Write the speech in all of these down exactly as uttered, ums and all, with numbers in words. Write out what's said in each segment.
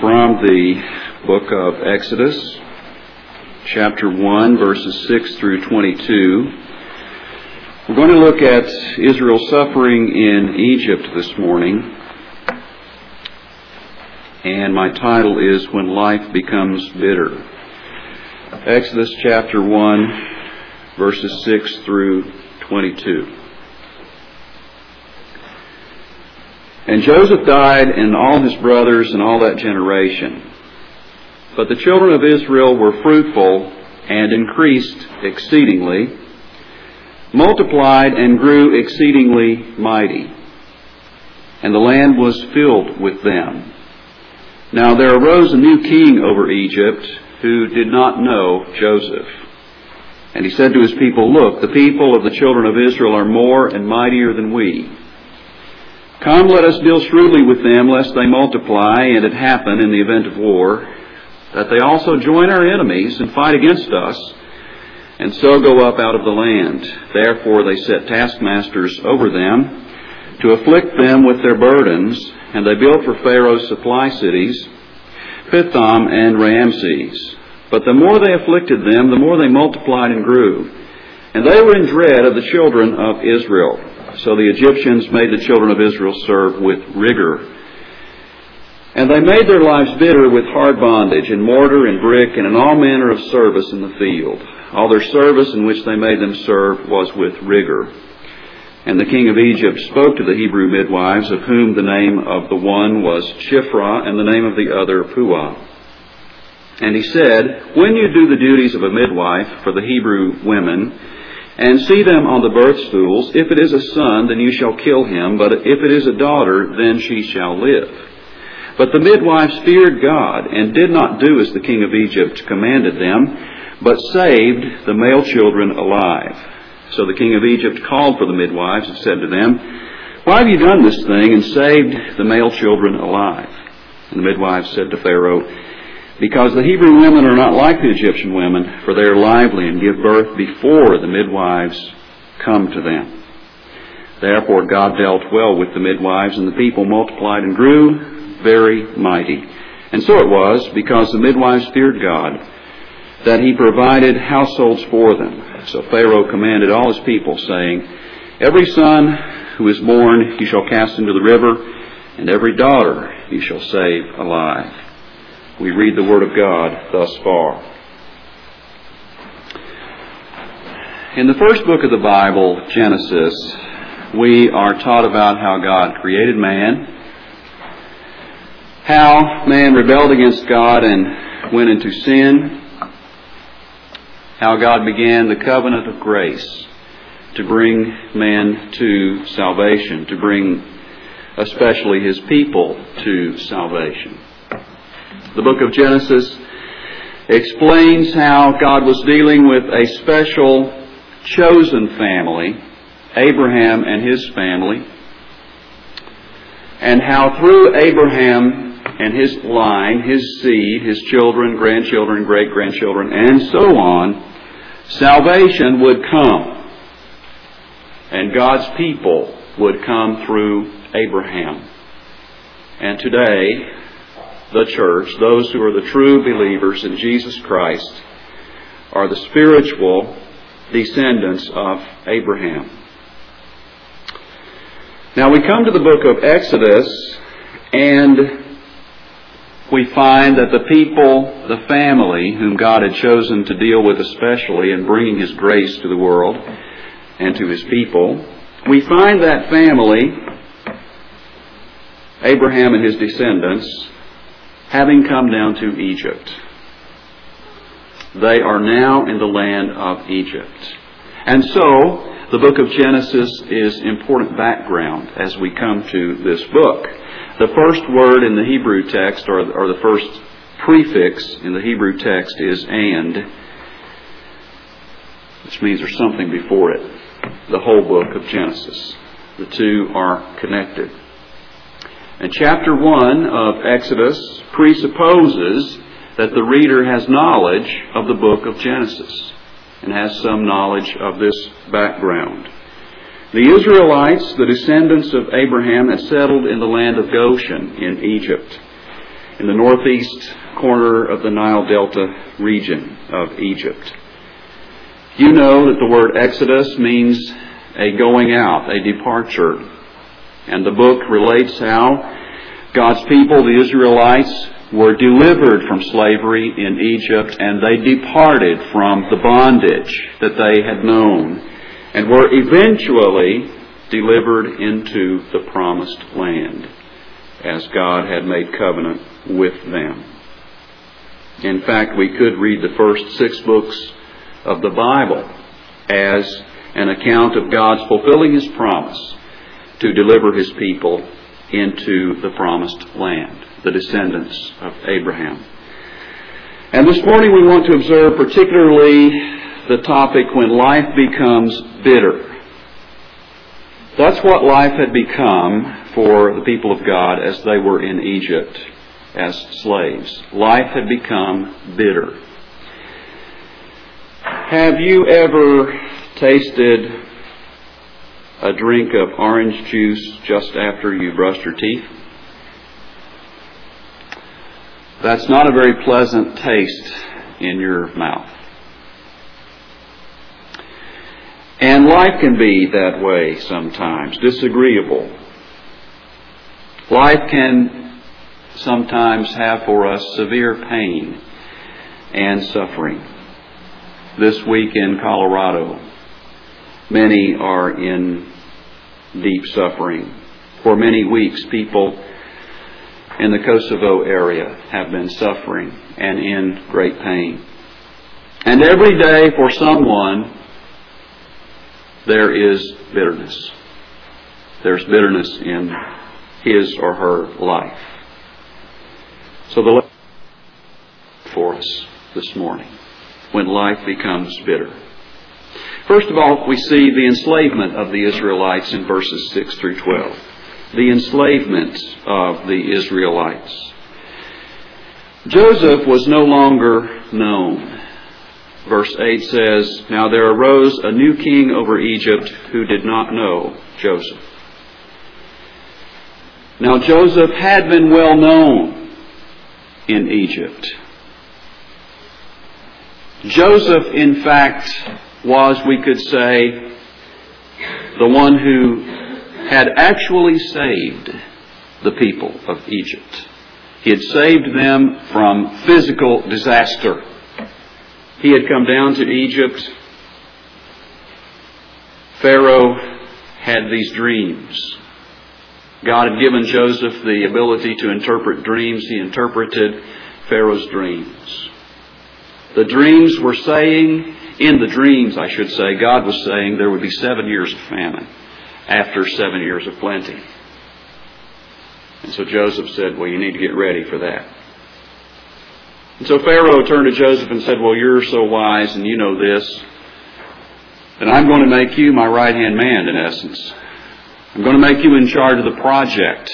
from the book of Exodus, chapter one, verses six through twenty-two. We're going to look at Israel's suffering in Egypt this morning. And my title is When Life Becomes Bitter. Exodus chapter one, verses six through twenty-two. And Joseph died, and all his brothers, and all that generation. But the children of Israel were fruitful and increased exceedingly, multiplied and grew exceedingly mighty, and the land was filled with them. Now there arose a new king over Egypt, who did not know Joseph. And he said to his people, "Look, the people of the children of Israel are more and mightier than we. Come, let us deal shrewdly with them, lest they multiply, and it happen in the event of war, that they also join our enemies and fight against us, and so go up out of the land." Therefore they set taskmasters over them, to afflict them with their burdens, and they built for Pharaoh supply cities, Pithom and Ramses. But the more they afflicted them, the more they multiplied and grew. And they were in dread of the children of Israel. So the Egyptians made the children of Israel serve with rigor. And they made their lives bitter with hard bondage, in mortar and brick, and in all manner of service in the field. All their service in which they made them serve was with rigor. And the king of Egypt spoke to the Hebrew midwives, of whom the name of the one was Shiphrah, and the name of the other Puah. And he said, "When you do the duties of a midwife for the Hebrew women, and see them on the birth stools, if it is a son, then you shall kill him, but if it is a daughter, then she shall live." But the midwives feared God, and did not do as the king of Egypt commanded them, but saved the male children alive. So the king of Egypt called for the midwives and said to them, "Why have you done this thing and saved the male children alive?" And the midwives said to Pharaoh, "Because the Hebrew women are not like the Egyptian women, for they are lively and give birth before the midwives come to them." Therefore God dealt well with the midwives, and the people multiplied and grew very mighty. And so it was, because the midwives feared God, that he provided households for them. So Pharaoh commanded all his people, saying, "Every son who is born you shall cast into the river, and every daughter you shall save alive." We read the Word of God thus far. In the first book of the Bible, Genesis, we are taught about how God created man, how man rebelled against God and went into sin, how God began the covenant of grace to bring man to salvation, to bring especially his people to salvation. The book of Genesis explains how God was dealing with a special chosen family, Abraham and his family, and how through Abraham and his line, his seed, his children, grandchildren, great-grandchildren, and so on, salvation would come. And God's people would come through Abraham. And today, the church, those who are the true believers in Jesus Christ, are the spiritual descendants of Abraham. Now we come to the book of Exodus, and we find that the people, the family, whom God had chosen to deal with especially in bringing His grace to the world and to His people, we find that family, Abraham and his descendants, having come down to Egypt. They are now in the land of Egypt. And so, the book of Genesis is important background as we come to this book. The first word in the Hebrew text, or, or the first prefix in the Hebrew text, is "and," which means there's something before it. The whole book of Genesis. The two are connected. And chapter one of Exodus presupposes that the reader has knowledge of the book of Genesis and has some knowledge of this background. The Israelites, the descendants of Abraham, had settled in the land of Goshen in Egypt. in the northeast corner of the Nile Delta region of Egypt. You know that the word Exodus means a going out, a departure. And the book relates how God's people, the Israelites, were delivered from slavery in Egypt, and they departed from the bondage that they had known and were eventually delivered into the promised land as God had made covenant with them. In fact, we could read the first six books of the Bible as an account of God's fulfilling His promise to deliver His people into the promised land, the descendants of Abraham. And this morning we want to observe particularly the topic when life becomes bitter. That's what life had become for the people of God as they were in Egypt as slaves. Life had become bitter. Have you ever tasted a drink of orange juice just after you brushed your teeth? That's not a very pleasant taste in your mouth. And life can be that way sometimes, disagreeable. Life can sometimes have for us severe pain and suffering. This week in Colorado, many are in deep suffering. For many weeks, people in the Kosovo area have been suffering and in great pain. And every day for someone, there is bitterness. There's bitterness in his or her life. So the lesson for us this morning, when life becomes bitter. First of all, we see the enslavement of the Israelites in verses six through twelve. The enslavement of the Israelites. Joseph was no longer known. Verse eight says, "Now there arose a new king over Egypt who did not know Joseph." Now Joseph had been well known in Egypt. Joseph, in fact, was, we could say, the one who had actually saved the people of Egypt. He had saved them from physical disaster. He had come down to Egypt. Pharaoh had these dreams. God had given Joseph the ability to interpret dreams. He interpreted Pharaoh's dreams. The dreams were saying, in the dreams I should say, God was saying there would be seven years of famine after seven years of plenty. And so Joseph said, well, you need to get ready for that. And so Pharaoh turned to Joseph and said, well, you're so wise and you know this, and I'm going to make you my right-hand man, in essence. I'm going to make you in charge of the project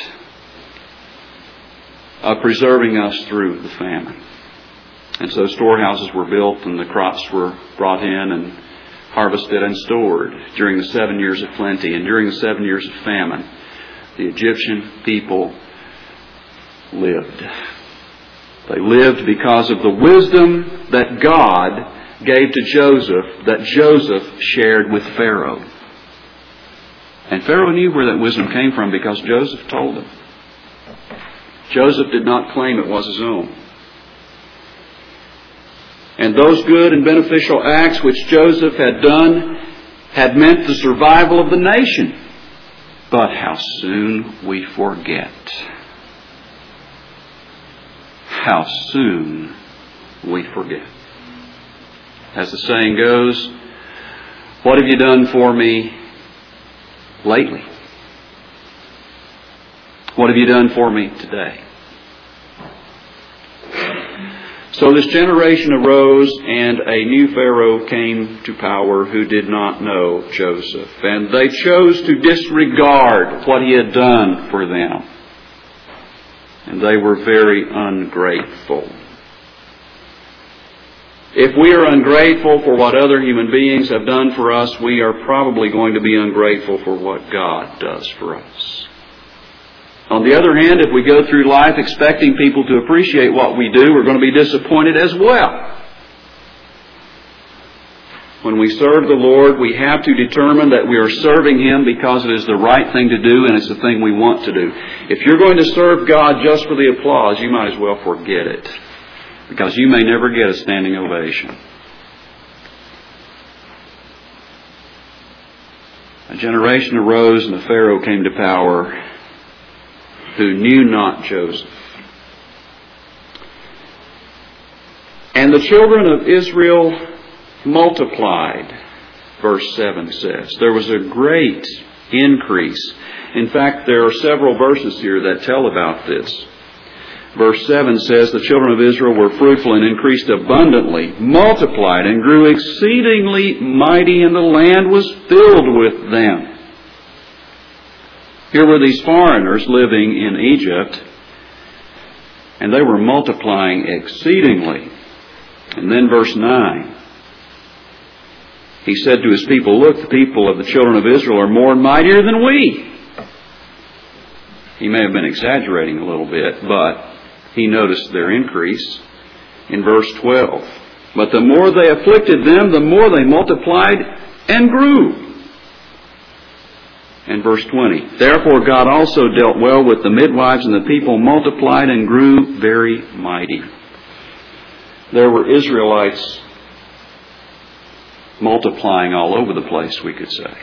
of preserving us through the famine. And so storehouses were built and the crops were brought in and harvested and stored during the seven years of plenty. And during the seven years of famine, the Egyptian people lived. They lived because of the wisdom that God gave to Joseph, that Joseph shared with Pharaoh. And Pharaoh knew where that wisdom came from because Joseph told him. Joseph did not claim it was his own. And those good and beneficial acts which Joseph had done had meant the survival of the nation. But how soon we forget. How soon we forget. As the saying goes, what have you done for me lately? What have you done for me today? So this generation arose, and a new Pharaoh came to power who did not know Joseph. And they chose to disregard what he had done for them. And they were very ungrateful. If we are ungrateful for what other human beings have done for us, we are probably going to be ungrateful for what God does for us. On the other hand, if we go through life expecting people to appreciate what we do, we're going to be disappointed as well. When we serve the Lord, we have to determine that we are serving Him because it is the right thing to do and it's the thing we want to do. If you're going to serve God just for the applause, you might as well forget it, because you may never get a standing ovation. A generation arose and a Pharaoh came to power who knew not Joseph. And the children of Israel multiplied, verse seven says. There was a great increase. In fact, there are several verses here that tell about this. Verse seven says, the children of Israel were fruitful and increased abundantly, multiplied and grew exceedingly mighty, and the land was filled with them. Here were these foreigners living in Egypt, and they were multiplying exceedingly. And then verse nine, He said to His people, look, the people of the children of Israel are more mightier than we. He may have been exaggerating a little bit, but He noticed their increase in verse twelve. But the more they afflicted them, the more they multiplied and grew. And verse twenty, therefore God also dealt well with the midwives, and the people multiplied and grew very mighty. There were Israelites multiplying all over the place, we could say.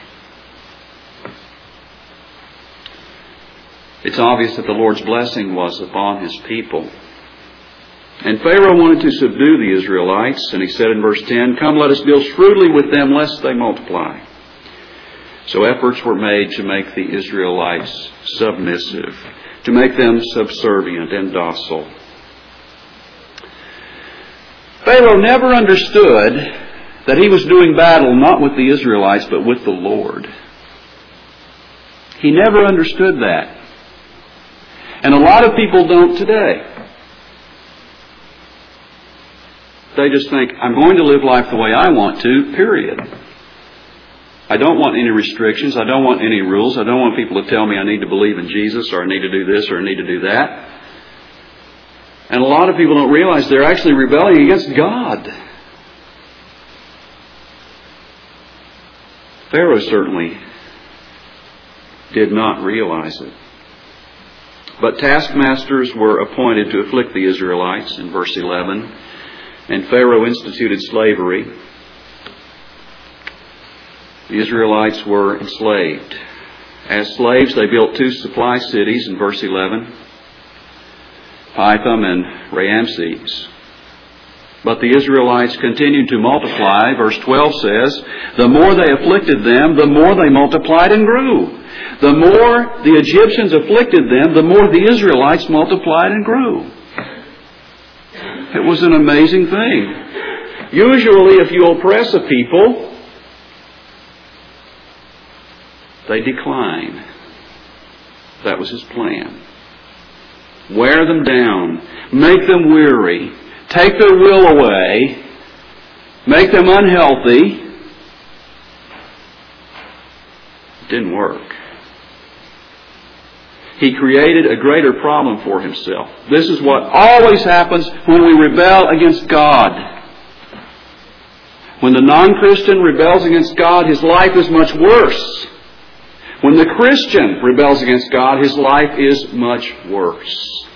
It's obvious that the Lord's blessing was upon His people. And Pharaoh wanted to subdue the Israelites, and he said in verse ten, come, let us deal shrewdly with them, lest they multiply. So efforts were made to make the Israelites submissive, to make them subservient and docile. Pharaoh never understood that he was doing battle not with the Israelites, but with the Lord. He never understood that. And a lot of people don't today. They just think, I'm going to live life the way I want to, period. I don't want any restrictions. I don't want any rules. I don't want people to tell me I need to believe in Jesus, or I need to do this, or I need to do that. And a lot of people don't realize they're actually rebelling against God. Pharaoh certainly did not realize it. But taskmasters were appointed to afflict the Israelites in verse eleven. And Pharaoh instituted slavery. The Israelites were enslaved. As slaves, they built two supply cities in verse eleven, Pithom and Ramses. But the Israelites continued to multiply. Verse twelve says, the more they afflicted them, the more they multiplied and grew. The more the Egyptians afflicted them, the more the Israelites multiplied and grew. It was an amazing thing. Usually, if you oppress a people, they decline. That was his plan. Wear them down. Make them weary. Take their will away. Make them unhealthy. It didn't work. He created a greater problem for himself. This is what always happens when we rebel against God. When the non-Christian rebels against God, his life is much worse. When the Christian rebels against God, his life is much worse.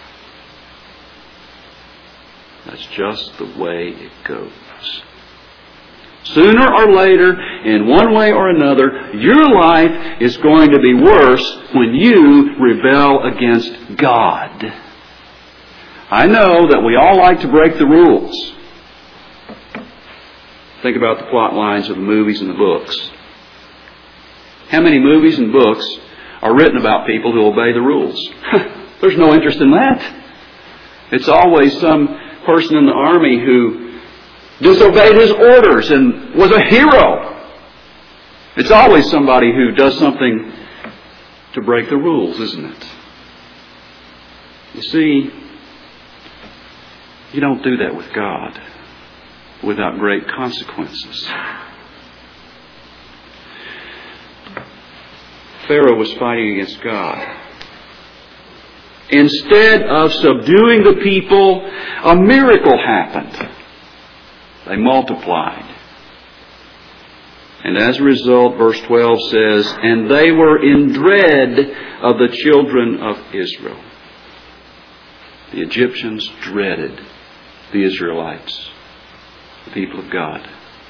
That's just the way it goes. Sooner or later, in one way or another, your life is going to be worse when you rebel against God. I know that we all like to break the rules. Think about the plot lines of the movies and the books. How many movies and books are written about people who obey the rules? There's no interest in that. It's always some person in the army who disobeyed his orders and was a hero. It's always somebody who does something to break the rules, isn't it? You see, you don't do that with God without great consequences. Pharaoh was fighting against God. Instead of subduing the people, a miracle happened. They multiplied. And as a result, verse twelve says, and they were in dread of the children of Israel. The Egyptians dreaded the Israelites, the people of God.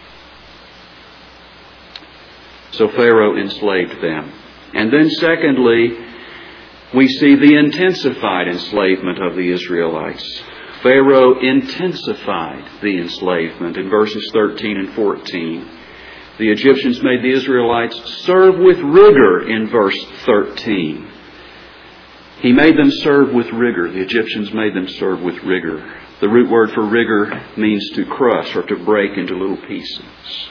So Pharaoh enslaved them. And then secondly, we see the intensified enslavement of the Israelites. Pharaoh intensified the enslavement in verses thirteen and fourteen. The Egyptians made the Israelites serve with rigor in verse thirteen. He made them serve with rigor. The Egyptians made them serve with rigor. The root word for rigor means to crush or to break into little pieces.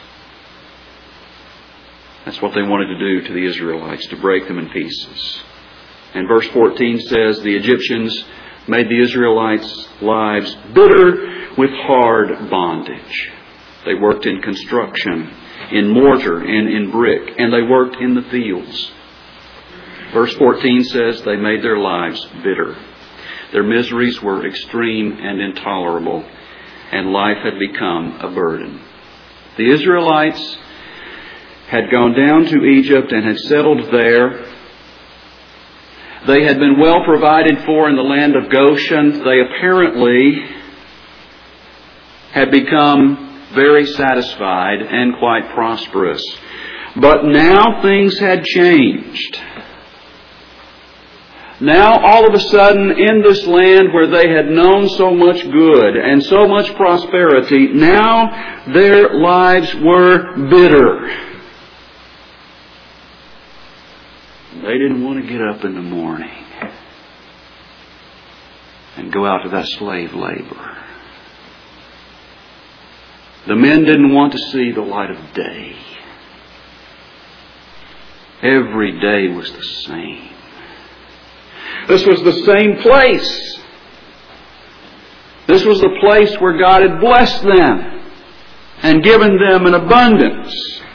That's what they wanted to do to the Israelites, to break them in pieces. And verse fourteen says, the Egyptians made the Israelites' lives bitter with hard bondage. They worked in construction, in mortar and in brick, and they worked in the fields. Verse fourteen says they made their lives bitter. Their miseries were extreme and intolerable, and life had become a burden. The Israelites had gone down to Egypt and had settled there. They had been well provided for in the land of Goshen. They apparently had become very satisfied and quite prosperous. But now things had changed. Now all of a sudden in this land where they had known so much good and so much prosperity, now their lives were bitter. They didn't want to get up in the morning and go out to that slave labor. The men didn't want to see the light of day. Every day was the same. This was the same place. This was the place where God had blessed them and given them an abundance.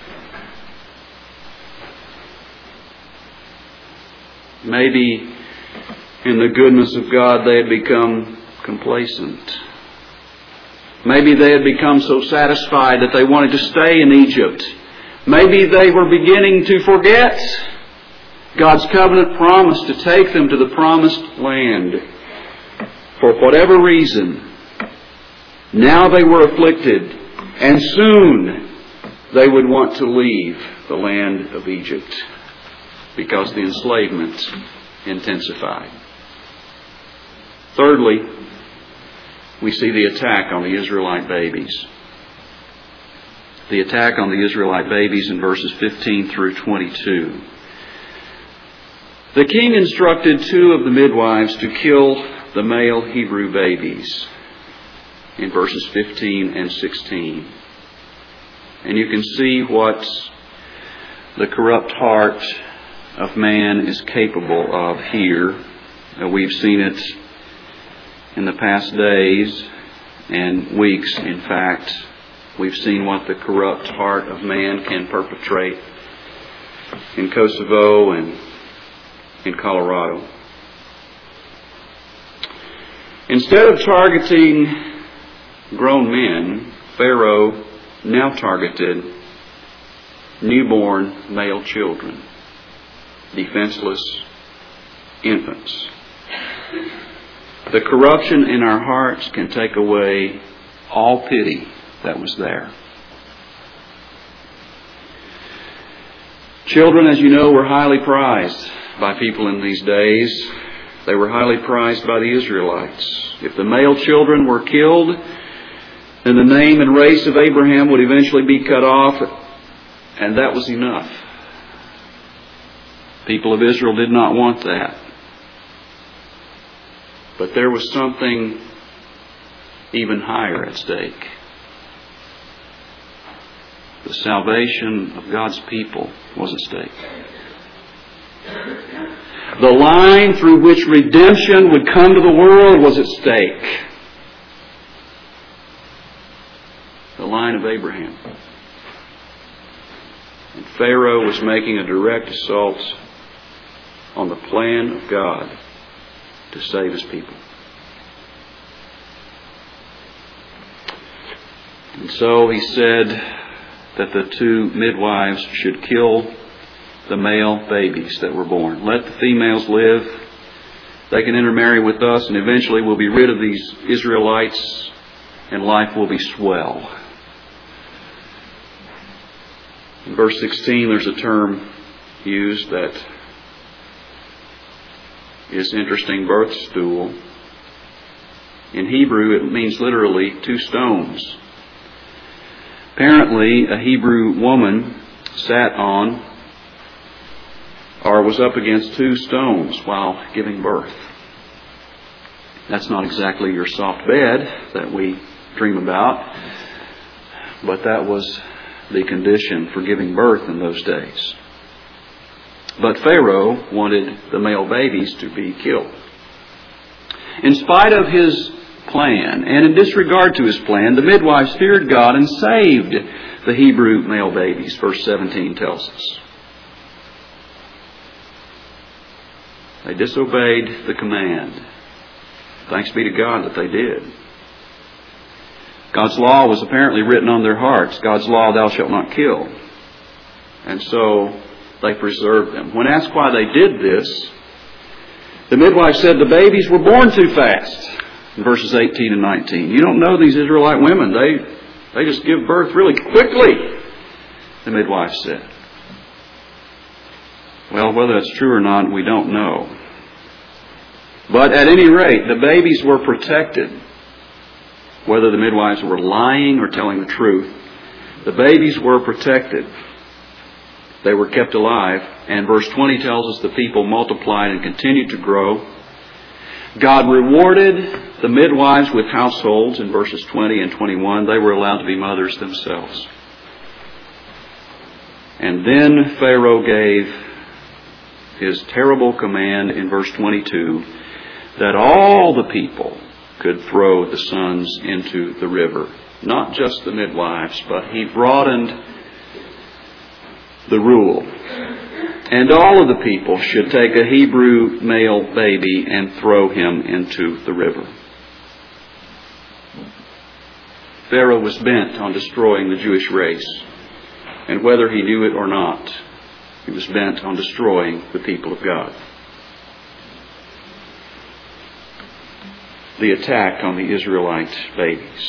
Maybe in the goodness of God they had become complacent. Maybe they had become so satisfied that they wanted to stay in Egypt. Maybe they were beginning to forget God's covenant promise to take them to the promised land. For whatever reason, now they were afflicted, and soon they would want to leave the land of Egypt because the enslavement intensified. Thirdly, we see the attack on the Israelite babies. The attack on the Israelite babies in verses fifteen through twenty-two. The king instructed two of the midwives to kill the male Hebrew babies in verses fifteen and sixteen. And you can see what the corrupt heart of man is capable of here. Uh, we've seen it in the past days and weeks, in fact. We've seen what the corrupt heart of man can perpetrate in Kosovo and in Colorado. Instead of targeting grown men, Pharaoh now targeted newborn male children, defenseless infants. The corruption in our hearts can take away all pity that was there. Children, as you know, were highly prized by people in these days. They were highly prized by the Israelites. If the male children were killed, then the name and race of Abraham would eventually be cut off, and that was enough. People of Israel did not want that. But there was something even higher at stake. The salvation of God's people was at stake. The line through which redemption would come to the world was at stake. The line of Abraham. And Pharaoh was making a direct assault on the plan of God to save His people. And so He said that the two midwives should kill the male babies that were born. Let the females live. They can intermarry with us, and eventually we'll be rid of these Israelites, and life will be swell. In verse sixteen, there's a term used that is interesting, birth stool. In Hebrew, it means literally two stones. Apparently, a Hebrew woman sat on or was up against two stones while giving birth. That's not exactly your soft bed that we dream about, but that was the condition for giving birth in those days. But Pharaoh wanted the male babies to be killed. In spite of his plan, and in disregard to his plan, the midwives feared God and saved the Hebrew male babies, verse seventeen tells us. They disobeyed the command. Thanks be to God that they did. God's law was apparently written on their hearts. God's law, thou shalt not kill. And so they preserved them. When asked why they did this, the midwife said the babies were born too fast. In verses eighteen and nineteen. You don't know these Israelite women. They, they just give birth really quickly, the midwife said. Well, whether that's true or not, we don't know. But at any rate, the babies were protected. Whether the midwives were lying or telling the truth, the babies were protected. They were kept alive. And verse twenty tells us the people multiplied and continued to grow. God rewarded the midwives with households in verses twenty and twenty-one. They were allowed to be mothers themselves. And then Pharaoh gave his terrible command in verse twenty-two that all the people could throw the sons into the river. Not just the midwives, but he broadened the rule. And all of the people should take a Hebrew male baby and throw him into the river. Pharaoh was bent on destroying the Jewish race. And whether he knew it or not, he was bent on destroying the people of God. The attack on the Israelite babies.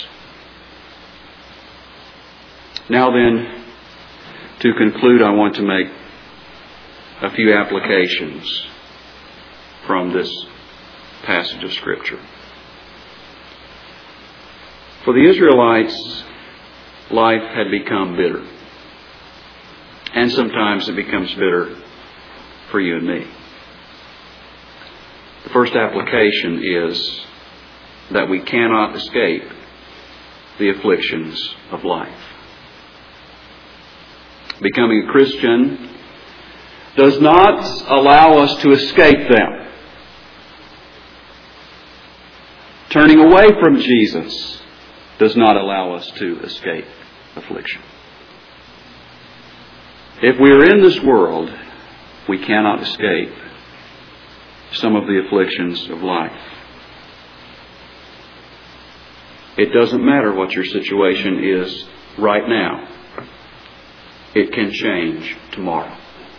Now then, to conclude, I want to make a few applications from this passage of Scripture. For the Israelites, life had become bitter. And sometimes it becomes bitter for you and me. The first application is that we cannot escape the afflictions of life. Becoming a Christian does not allow us to escape them. Turning away from Jesus does not allow us to escape affliction. If we are in this world, we cannot escape some of the afflictions of life. It doesn't matter what your situation is right now. It can change tomorrow.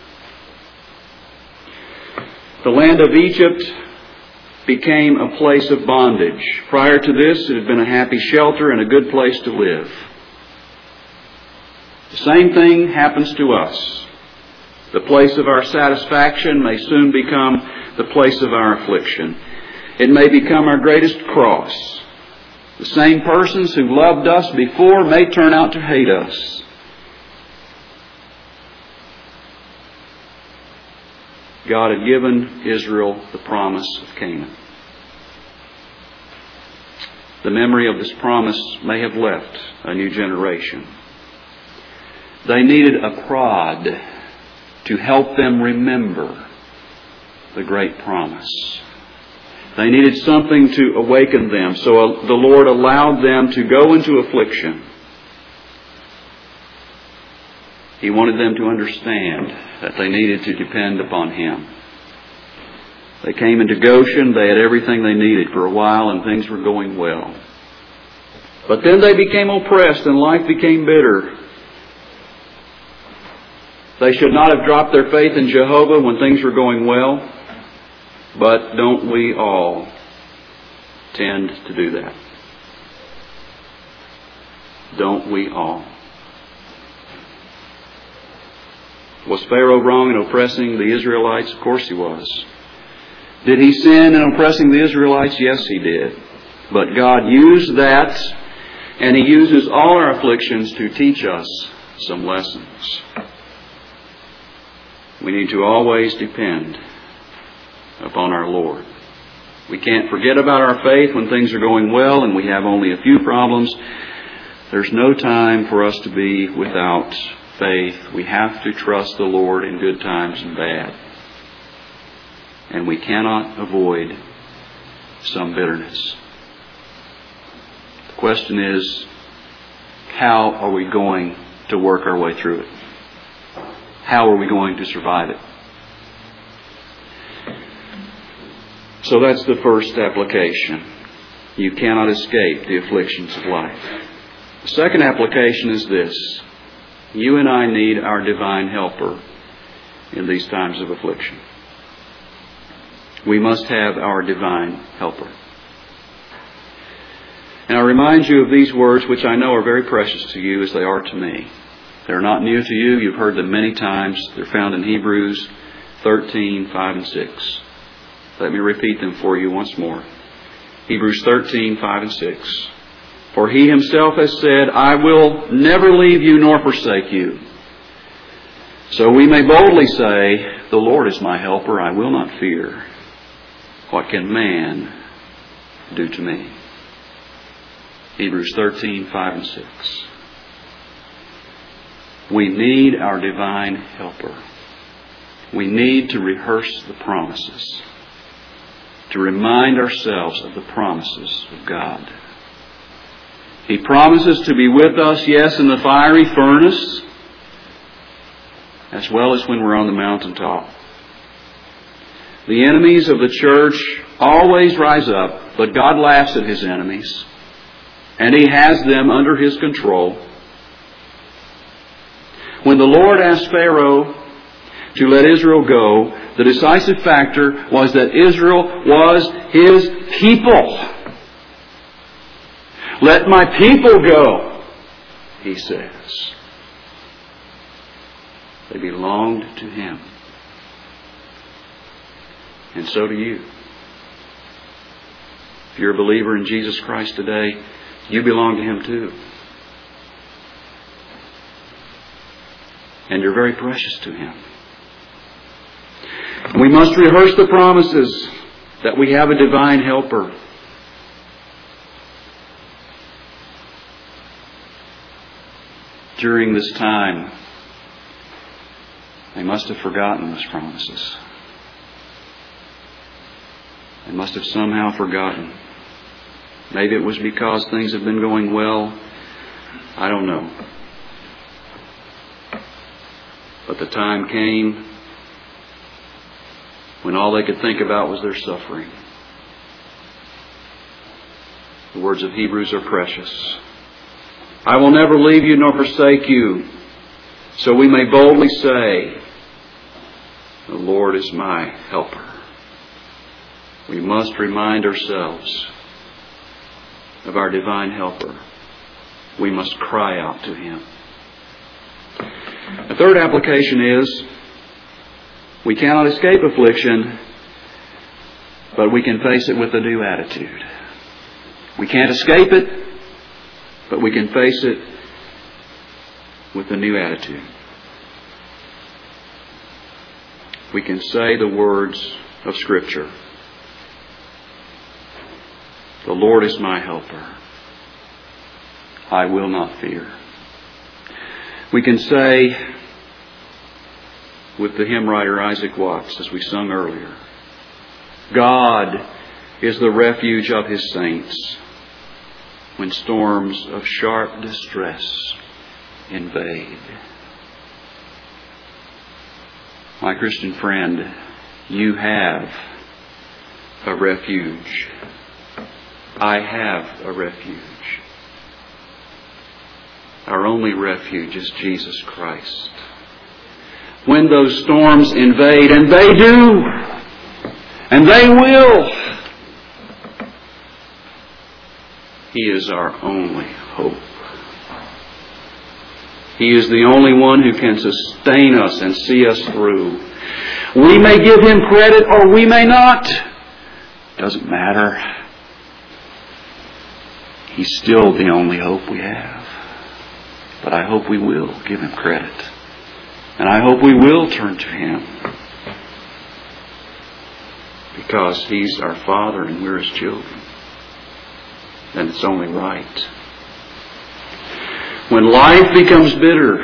The land of Egypt became a place of bondage. Prior to this, it had been a happy shelter and a good place to live. The same thing happens to us. The place of our satisfaction may soon become the place of our affliction. It may become our greatest cross. The same persons who loved us before may turn out to hate us. God had given Israel the promise of Canaan. The memory of this promise may have left a new generation. They needed a prod to help them remember the great promise. They needed something to awaken them, so the Lord allowed them to go into affliction. He wanted them to understand that they needed to depend upon Him. They came into Goshen. They had everything they needed for a while, and things were going well. But then they became oppressed, and life became bitter. They should not have dropped their faith in Jehovah when things were going well. But don't we all tend to do that? Don't we all? Was Pharaoh wrong in oppressing the Israelites? Of course he was. Did he sin in oppressing the Israelites? Yes, he did. But God used that, and He uses all our afflictions to teach us some lessons. We need to always depend upon our Lord. We can't forget about our faith when things are going well and we have only a few problems. There's no time for us to be without faith. We have to trust the Lord in good times and bad. And we cannot avoid some bitterness. The question is, how are we going to work our way through it? How are we going to survive it? So that's the first application. You cannot escape the afflictions of life. The second application is this. You and I need our divine helper in these times of affliction. We must have our divine helper. And I remind you of these words, which I know are very precious to you as they are to me. They're not new to you. You've heard them many times. They're found in Hebrews thirteen, five and six. Let me repeat them for you once more. Hebrews thirteen, five and six. For He Himself has said, I will never leave you nor forsake you. So we may boldly say, the Lord is my helper, I will not fear. What can man do to me? Hebrews thirteen, five and six. We need our divine helper. We need to rehearse the promises, to remind ourselves of the promises of God. He promises to be with us, yes, in the fiery furnace, as well as when we're on the mountaintop. The enemies of the church always rise up, but God laughs at His enemies, and He has them under His control. When the Lord asked Pharaoh to let Israel go, the decisive factor was that Israel was His people. Let my people go, He says. They belonged to Him. And so do you. If you're a believer in Jesus Christ today, you belong to Him too. And you're very precious to Him. We must rehearse the promises that we have a divine helper. During this time, they must have forgotten those promises. They must have somehow forgotten. Maybe it was because things have been going well. I don't know. But the time came when all they could think about was their suffering. The words of Hebrews are precious. I will never leave you nor forsake you. So we may boldly say, the Lord is my helper. We must remind ourselves of our divine helper. We must cry out to Him. The third application is, we cannot escape affliction, but we can face it with a new attitude. We can't escape it, but we can face it with a new attitude. We can say the words of Scripture. The Lord is my helper. I will not fear. We can say with the hymn writer Isaac Watts, as we sung earlier, God is the refuge of His saints when storms of sharp distress invade. My Christian friend, you have a refuge. I have a refuge. Our only refuge is Jesus Christ. When those storms invade, and they do, and they will, He is our only hope. He is the only one who can sustain us and see us through. We may give Him credit or we may not. Doesn't matter. He's still the only hope we have. But I hope we will give Him credit. And I hope we will turn to Him. Because He's our Father and we're His children. And it's only right. When life becomes bitter,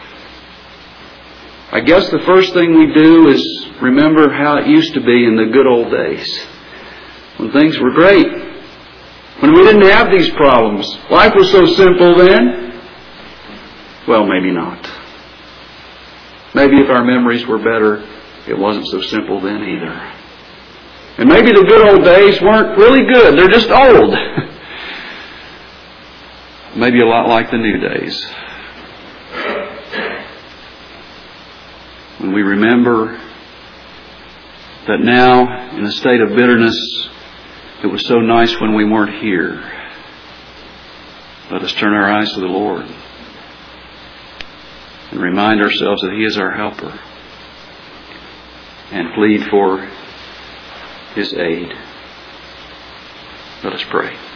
I guess the first thing we do is remember how it used to be in the good old days. When things were great. When we didn't have these problems. Life was so simple then. Well, maybe not. Maybe if our memories were better, it wasn't so simple then either. And maybe the good old days weren't really good. They're just old. Maybe a lot like the new days. When we remember that now, in a state of bitterness, it was so nice when we weren't here. Let us turn our eyes to the Lord and remind ourselves that He is our helper and plead for His aid. Let us pray.